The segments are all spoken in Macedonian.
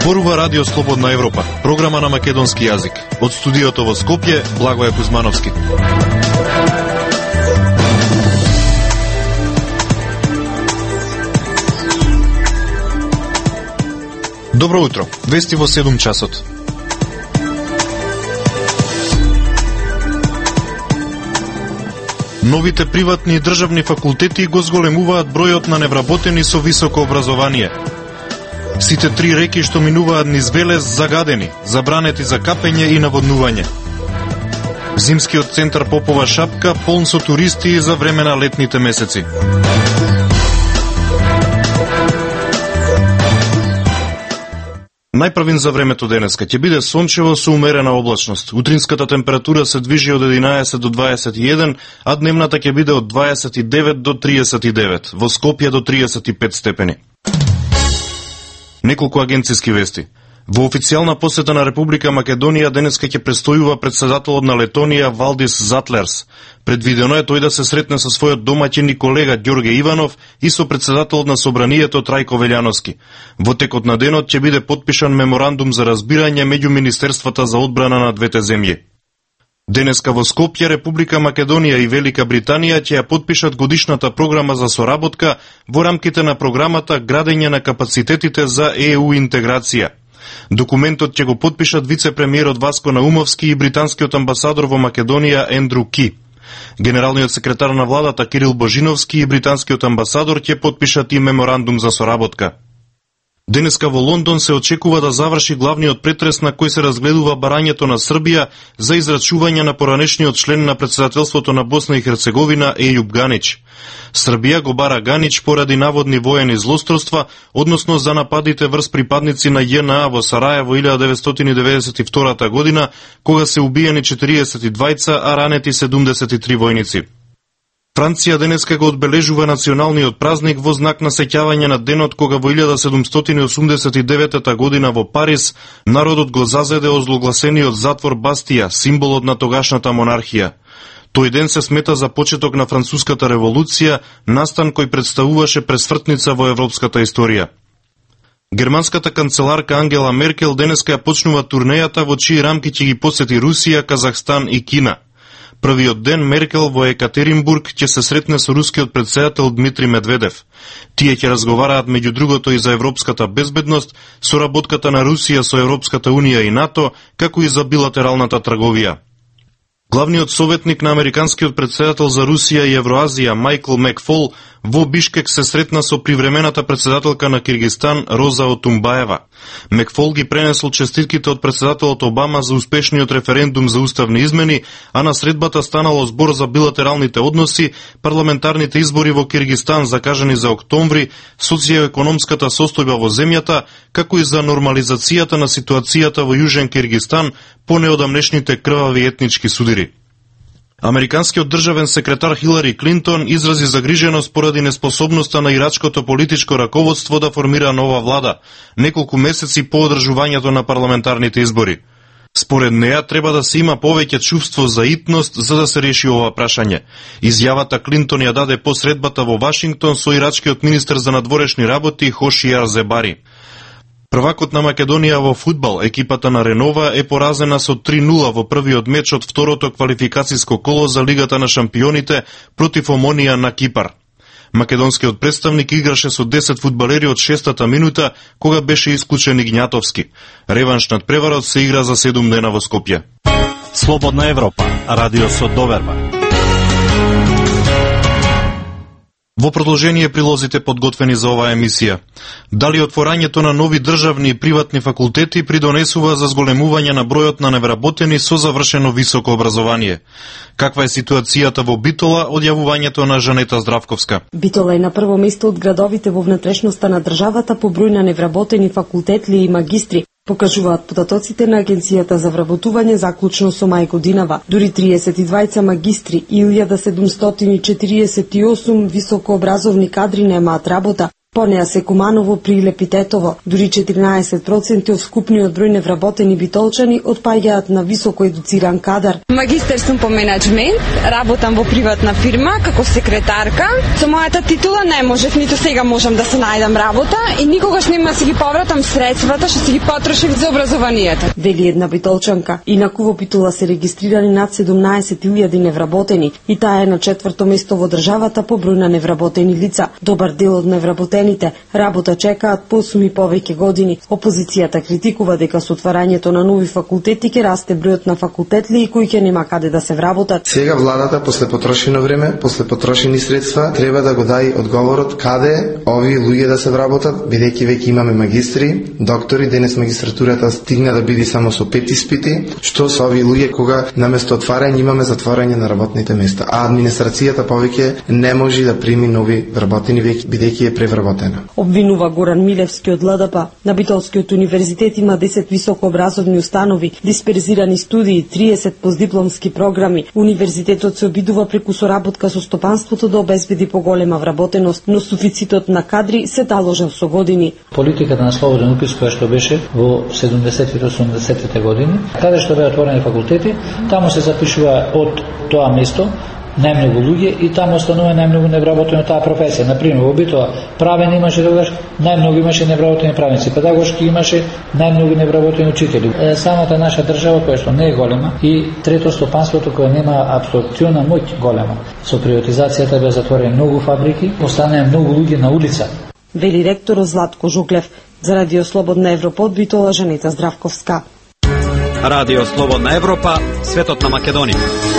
Зборува Радио Слободна Европа, програма на македонски јазик. Од студиото во Скопје, Благоје Кузмановски. Добро утро. Вести во 7 часот. Новите приватни и државни факултети го зголемуваат бројот на невработени со високо образование. Сите 3 реки што минуваат низ Велес загадени, забранети за капење и наводнување. Зимскиот центар Попова шапка полн со туристи за време на летните месеци. Најпрвин за времето денеска ќе биде сончево со умерена облачност. Утринската температура се движи од 11 до 21, а дневната ќе биде од 29 до 39, во Скопје до 35 степени. Неколку агенциски вести. Во официјална посета на Република Македонија денеска ќе престојува председателот на Летонија Валдис Затлерс. Предвидено е тој да се сретне со својот домаќин и колега Ѓорге Иванов и со председателот на Собранието Трајко Велјановски. Во текот на денот ќе биде потпишан меморандум за разбирање меѓу министерствата за одбрана на двете земји. Денеска во Скопје Република Македонија и Велика Британија ќе ја потпишат годишната програма за соработка во рамките на програмата Градење на капацитетите за ЕУ интеграција. Документот ќе го потпишат вице-премиерот Васко Наумовски и британскиот амбасадор во Македонија Ендру Ки. Генералниот секретар на владата Кирил Божиновски и британскиот амбасадор ќе потпишат и меморандум за соработка. Денеска во Лондон се очекува да заврши главниот претрес на кој се разгледува барањето на Србија за израчување на поранешниот член на председателството на Босна и Херцеговина Ејуб Ганич. Србија го бара Ганич поради наводни воени злосторства, односно за нападите врз припадници на ЈНА во Сараево 1992 година, кога се убиени 42, а ранети 73 војници. Франција денеска го одбележува националниот празник во знак на сеќавање на денот кога во 1789 година во Париз народот го зазеде озлогласениот затвор Бастија, символот на тогашната монархија. Тој ден се смета за почеток на француската револуција, настан кој представуваше пресвртница во европската историја. Германската канцеларка Ангела Меркел денеска ја почнува турнејата во чии рамки ќе ги посети Русија, Казахстан и Кина. Првиот ден Меркел во Екатеринбург ќе се сретне со рускиот председател Дмитрий Медведев. Тие ќе разговараат меѓу другото и за европската безбедност, соработката на Русија со Европската унија и НАТО, како и за билатералната трговија. Главниот советник на американскиот председател за Русија и Евроазија Майкл Макфол во Бишкек се сретна со привремената председателка на Киргистан Роза Отумбаева. Макфол ги пренесол честитките од председателот Обама за успешниот референдум за уставни измени, а на средбата станало збор за билатералните односи, парламентарните избори во Киргистан закажани за октомври, социјоекономската состојба во земјата, како и за нормализацијата на ситуацијата во Јужен Киргистан по неодамнешните крвави етнички судири. Американскиот државен секретар Хилари Клинтон изрази загриженост поради неспособноста на ирачкото политичко раководство да формира нова влада, неколку месеци по одржувањето на парламентарните избори. Според неа треба да се има повеќе чувство за итност за да се реши ова прашање. Изјавата Клинтон ја даде по средбата во Вашингтон со ирачкиот министер за надворешни работи Хошијар Зебари. Првакот на Македонија во фудбал, екипата на Ренова е поразена со 3-0 во првиот меч од второто квалификациско коло за Лигата на шампионите против Омонија на Кипар. Македонскиот представник играше со 10 фудбалери од 6-та минута, кога беше исклучен Игњатовски. Реваншнат преварот се игра за 7 дена во Скопје. Слободна Европа, радио со доверба. Во продолжение прилозите подготвени за оваа емисија. Дали отворањето на нови државни и приватни факултети придонесува за зголемување на бројот на невработени со завршено високо образование? Каква е ситуацијата во Битола од јавувањето на Жанета Здравковска? Битола е на прво место од градовите во внатрешноста на државата по број на невработени факултетли и магистри, покажуваат податоците на Агенцијата за вработување заклучно со мај годинава. Дури 32 магистри и 1748 високообразовни кадри немаат работа, По неа се Куманово, Прилеп и Тетово. Дури 14% од вкупниот број невработени битолчани отпаѓаат на високо едуциран кадар. Магистер сум по менеджмент, работам во приватна фирма како секретарка. Со мојата титула не можев, ниту сега можам да се најдам работа и никогаш нема да си ги повратам средствата што си ги потрошив за образованието. Вели една битолчанка. Инаку во Битола се регистрирани над 17.000 невработени и таа е на 4-то место во државата по број на невработени лица. Добар дел од невработените работа чекаат по 8 и повеќе години. Опозицијата критикува дека со отварањето на нови факултети ќе расте бројот на факултетлии кои ќе нема каде да се вработат. Сега владата после потрошено време, после потрошени средства, треба да го даде одговорот каде овие луѓе да се вработат, бидејќи веќе имаме магистри, доктори, денес магистратурата стигна да биде само со 5 испити, што со овие луѓе кога наместо отварање имаме затворање на работните места, а администрацијата повеќе не може да прими нови вработени бидејќи е превработена. Обвинува Горан Милевски од ЛДП. На Битолскиот универзитет има 10 високообразовни установи, дисперзирани студии, 30 постдипломски програми. Универзитетот се обидува преку соработка со стопанството да обезбеди поголема вработеност, но суфицитот на кадри се таложел со години. Политиката на слободен упис која што беше во 70-тите 80-тите години, каде што беа отворени факултети, таму се запишува од тоа место најмногу луѓе и таму останува најмногу невработени таа професија. Например, во Битола правење имаше тогаш најмногу имаше невработени правници, педагошки имаше најмногу невработени учители. Самата наша држава која што не е голема и трето стопанството кое нема апсорбциона моќ голема. Со приватизацијата беа затворени многу фабрики, останаа многу луѓе на улица. Вели ректорот Златко Жуклев. За Радио Слободна Европа од Битола, Жанета Здравковска. Радио Слободна Европа, светот на Македонија.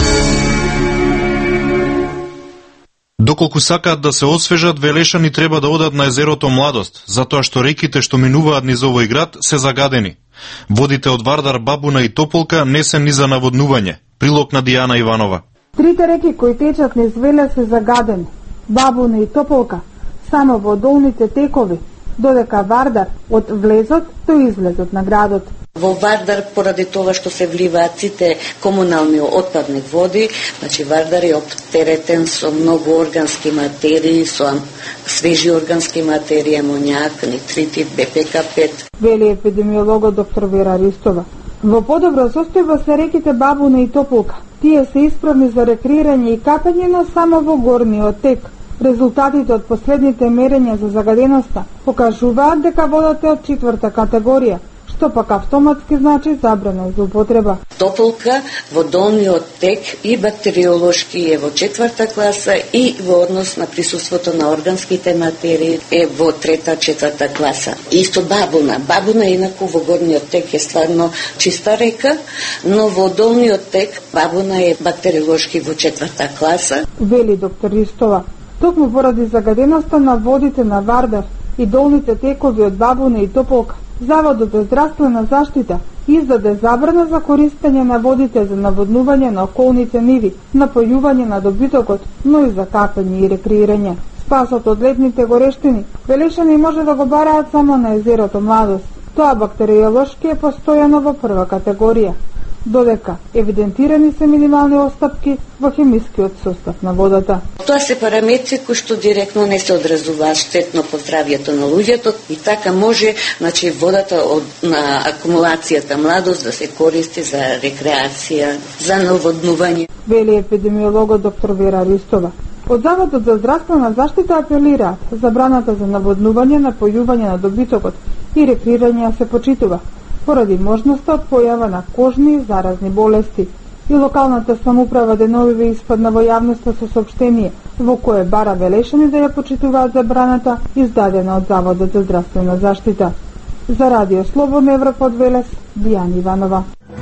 Доколку сакаат да се освежат, Велешани треба да одат на езерото Младост, затоа што реките што минуваат низ овој град се загадени. Водите од Вардар, Бабуна и Тополка не се ни за наводнување. Прилог на Дијана Иванова. Трите реки кои течат низ Велес се загадени. Бабуна и Тополка само во долните текови, додека Вардар од влезот до излезот на градот. Во Вардар, поради тоа што се вливаат сите комунални отпадни води, значи Вардар е оптеретен со многу органски материи, со свежи органски материи, амоњак, нитрити, БПК-5. Вели епидемиологот доктор Вера Ристова. Во подобро состојба се реките Бабуна и Тополка. Тие се исправни за рекреирање и капање, но само во горниот тек. Резултатите од последните мерења за загаденоста покажуваат дека водата е од 4-та категорија, што пак автоматски значи забрана за употреба. Тополка во долниот тек и бактериолошки е во 4-та класа и во однос на присуството на органските материи е во 3-та-4-та класа. Исто Бабуна. Бабуна инаку во горниот тек е стварно чиста река, но во долниот тек Бабуна е бактериолошки во 4-та класа. Вели доктор Ристова. Токму поради загаденоста на водите на Вардар и долните текови од Бабуна и Тополка, Заводот за здравствена заштита издаде забрана за користење на водите за наводнување на околните ниви, напојување на добитокот, но и за капење и рекреирање. Спасот од летните горештини Велешани може да го бараат само на езерото Младост. Тоа бактериолошки е постојано во 1-ва категорија, додека евидентирани се минимални остапки во хемискиот состав на водата. Тоа се параметри кои што директно не се одразуваат штетно по здравјето на луѓето и така може, значи водата на акумулацијата Младост да се користи за рекреација, за наводнување. Вели епидемиологот доктор Вера Ристова. Од Заводот за здравствена заштита апелираат забраната за наводнување, напојување на добитокот и рекреирање се почитува поради можноста од појава на кожни и заразни болести. И локалната самоуправа деновиве испадна во јавноста со соопштение во кое бара Велешани да ја почитуваат забраната издадена од Заводот за здравствена заштита. За Радио Слободна Европа од Велес, Дијана Иванова.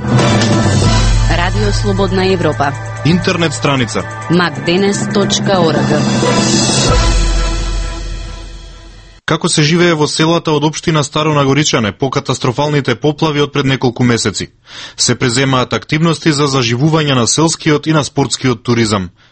Радио Слободна Европа. Интернет страница macdenes.org. Како се живее во селата од општина Старо Нагоричане по катастрофалните поплави од пред неколку месеци? Се преземаат активности за заживување на селскиот и на спортскиот туризам.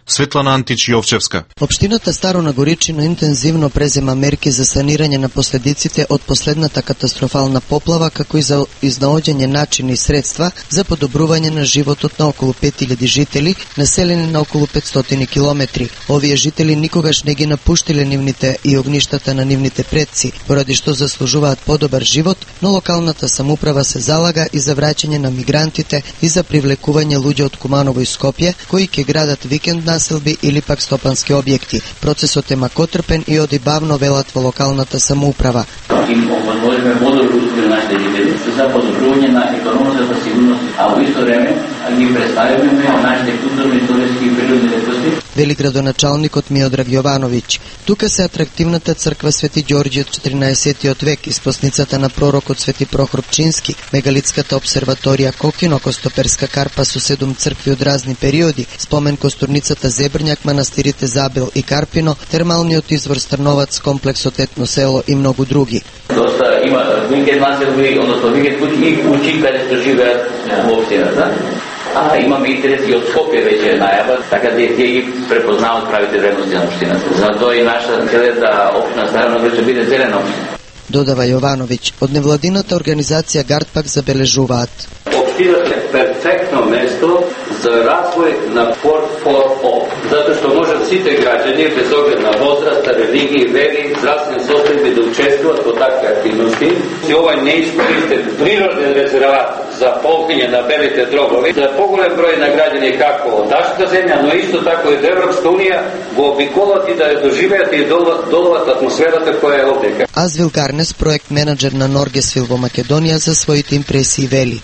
Светлана Антич-Јовчевска. Општината Старо Нагоричино интензивно презема мерки за санирање на последиците од последната катастрофална поплава, како и за изнаоѓање начини и средства за подобрување на животот на околу 5000 жители, населени на околу 500 километри. Овие жители никогаш не ги напуштиле нивните и огништата на нивните предци, поради што заслужуваат подобар живот, но локалната самоуправа се залага и за враќање на мигрантите и за привлекување луѓе од Куманово и Скопје, кои ќе градат викенд населби или пак стопански објекти. Процесот е макотрпен и оди бавно, велат во локалната самоуправа. Им овозможиме модерни услуги на нашите жители за подобрување на економската сигурност, а во исто време ги представиме нашите културни, историски и природни ретности. Вели градоначалникот Миодраг Јовановиќ. Тука се атрактивната црква Свети Ѓорѓи од 14 век, испосницата на пророкот Свети Прохор Пчински, мегалитската обсерваторија Кокино, Костоперска карпа со 7 цркви од разни периоди, спомен костурницата Зебрњак, манастирите Забел и Карпино, термалниот извор Стрновац, комплексот Етно село и многу други. Доста има викенд населби, односно викенд куќи и куќи каде што живеат во општината. Имаме интерес и од Скопје веќе најава, така да тие ги препознаваат правите вредности на општината. Затоа и наша цел е да општина Стара Нагоричино биде зелена општина. Додава Јовановиќ. Од невладината организација Гардпак забележуваат. Општината е перфектно место за развој на Sport for All, затоа што можат сите граѓани без оглед на возраст, религии, вери, здравствени состојби да учествуваат во такви активности. И ова неискористен природен резерват за полкање на белите дробови за поголем број на граѓани како од нашата земја, но исто така и од Европска унија го обиколат и да ја доживеат и доловат атмосферата која е овде. Азвил Гарнес, проект менаџер на Норгесвил во Македонија, за своите импресии вели.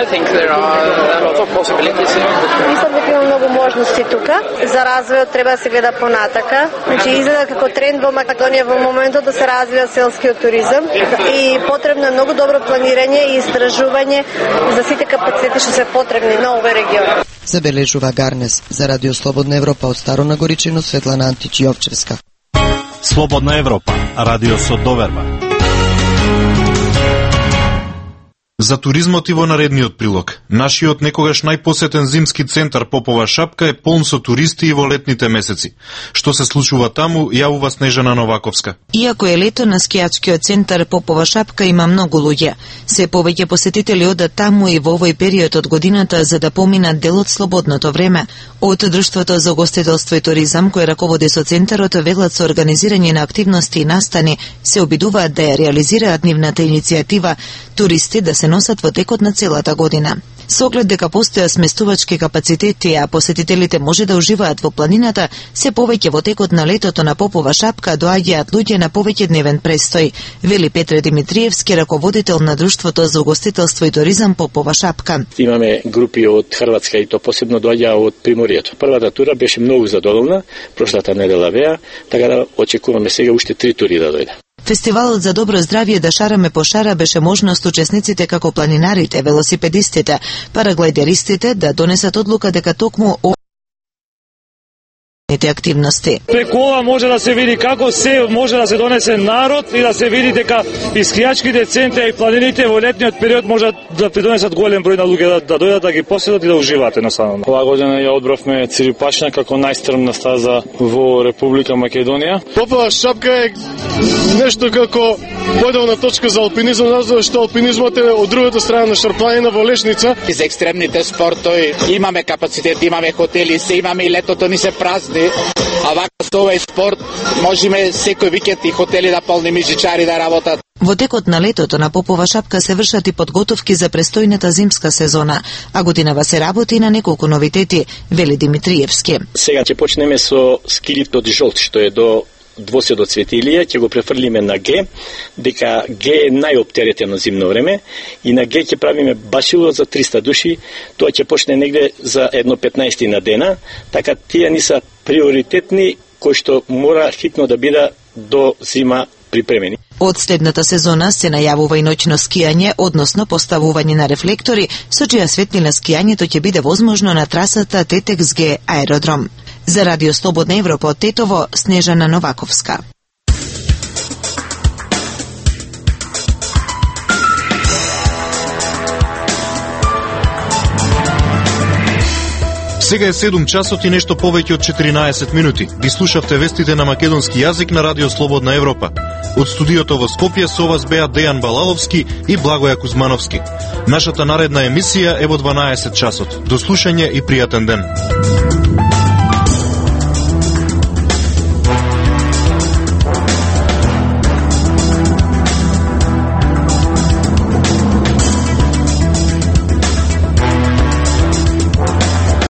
Мислам дека има многу можности тука. За развојот треба да се гледа понатака. Значи изгледа како тренд во Македонија во моментот да се развива селскиот туризам и потребно е многу добро планирање и истражување за сите капацитети што се потребни на овој регион. Забележува Гарнес. За Радио Слободна Европа од Старо Нагоричино, Светлана Антич-Јовчевска. Слободна Европа, радио со доверба. За туризмот и во наредниот прилог. Нашиот некогаш најпосетен зимски центар Попова шапка е полн со туристи и во летните месеци. Што се случува таму, јавува Снежана Новаковска. Иако е лето, на скијачкиот центар Попова шапка има многу луѓе. Се повеќе посетители одат таму и во овој период од годината за да поминат дел од слободното време. Од Друштвото за угостителство и туризам, кој раководи со центарот, велат со организирање на активности и настани, се обидуваат да ја реализираат нивната иницијатива туристи да се носат во текот на целата година. Со оглед дека постоја сместувачки капацитети, а посетителите може да уживаат во планината, се повеќе во текот на летото на Попова шапка доаѓаат луѓе на повеќе дневен престој, вели Петре Димитриевски, раководител на Друштвото за угостителство и туризам Попова шапка. Имаме групи од Хрватска и то посебно доаѓа од Приморијето. Првата тура беше многу задоволна, прошлата недела беа, така да очекуваме сега уште 3 тури да дојде. Фестивалот за добро здравје да шараме по шара беше можност учесниците како планинарите, велосипедистите, параглайдеристите да донесат одлука дека токму активности. Преку ова може да се види како се може да се донесе народ и да се види дека и скијачките центри и планините во летниот период можат да придонесат голем број на луѓе да дојдат да ги посетат и да уживаат едноставно. Оваа година ја одбравме Цирипачна како најстрмна стаза во Република Македонија. Попова шапка е нешто како појдовна точка за алпинизам, затоа што алпинизмот е од другата страна на Шарпланина во Лешница. За екстремните спортови имаме капацитет, имаме хотели, се имаме и летото ни се празни. А вака со овој спорт можеме секој викенд и хотели да полниме, жичари да работат. Во текот на летото на Попова шапка се вршат и подготовки за престојната зимска сезона, а годинава се работи на неколку новитети, вели Димитриевски. Сега ќе почнеме со ски од жолт, што е до Двосе до Цветилија, ќе го префрлиме на Г, дека Г е најоптеретено зимно време и на Г ќе правиме башило за 300 души, тоа ќе почне негде за 1:15 на дена, така тие ни се приоритетни кои што мора хитно да биде до зима припремени. Од следната сезона се најавува и ноќно скијање, односно поставување на рефлектори, со чија светлина скијањето ќе биде возможно на трасата Тетекс Г аеродром. За Радио Слободна Европа од Тетово, Снежана Новаковска. Сега е 7 часот и нешто повеќе од 14 минути. Ги слушавте вестите на македонски јазик на Радио Слободна Европа. Од студиото во Скопје со вас беа Дејан Балаловски и Благоја Кузмановски. Нашата наредна емисија е во 12 часот. До слушање и пријатен ден.